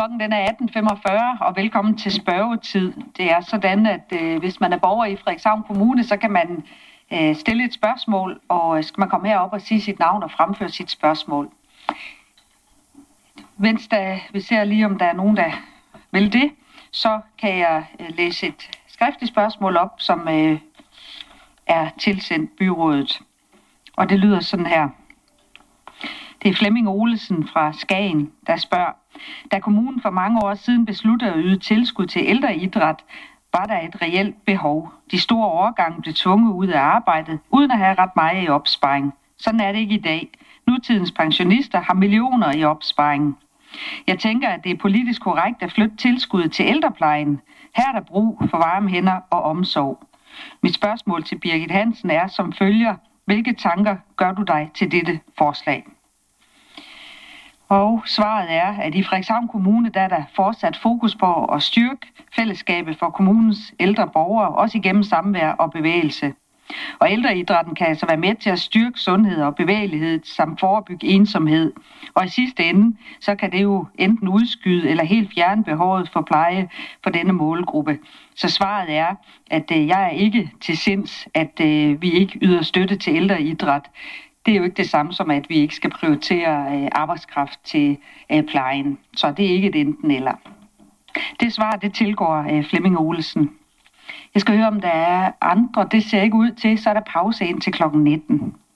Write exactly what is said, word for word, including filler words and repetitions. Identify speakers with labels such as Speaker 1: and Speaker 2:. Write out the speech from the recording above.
Speaker 1: Klokken den er atten femogfyrre, og velkommen til spørgetid. Det er sådan, at øh, hvis man er borger i Frederikshavn Kommune, så kan man øh, stille et spørgsmål, og skal man komme herop og sige sit navn og fremføre sit spørgsmål. Mens der, vi ser lige, om der er nogen, der vil det, så kan jeg øh, læse et skriftligt spørgsmål op, som øh, er tilsendt byrådet. Og det lyder sådan her. Det er Flemming Olesen fra Skagen, der spørger. Da kommunen for mange år siden besluttede at yde tilskud til ældreidræt, var der et reelt behov. De store årgange blev tvunget ud af arbejdet, uden at have ret meget i opsparing. Sådan er det ikke i dag. Nutidens pensionister har millioner i opsparing. Jeg tænker, at det er politisk korrekt at flytte tilskuddet til ældreplejen. Her er der brug for varme hænder og omsorg. Mit spørgsmål til Birgit Hansen er som følger. Hvilke tanker gør du dig til dette forslag? Og svaret er, at i Frederikshavn Kommune der er der fortsat fokus på at styrke fællesskabet for kommunens ældre borgere, også igennem samvær og bevægelse. Og ældreidrætten kan altså være med til at styrke sundhed og bevægelighed samt forebygge ensomhed. Og i sidste ende, så kan det jo enten udskyde eller helt fjerne behovet for pleje for denne målgruppe. Så svaret er, at øh, jeg er ikke til sinds, at øh, vi ikke yder støtte til ældreidræt. Det er jo ikke det samme som, at vi ikke skal prioritere øh, arbejdskraft til øh, plejen. Så det er ikke et enten eller. Det svar, det tilgår øh, Flemming Olesen. Jeg skal høre, om der er andre. Det ser ikke ud til, så er der pause ind til klokken nitten.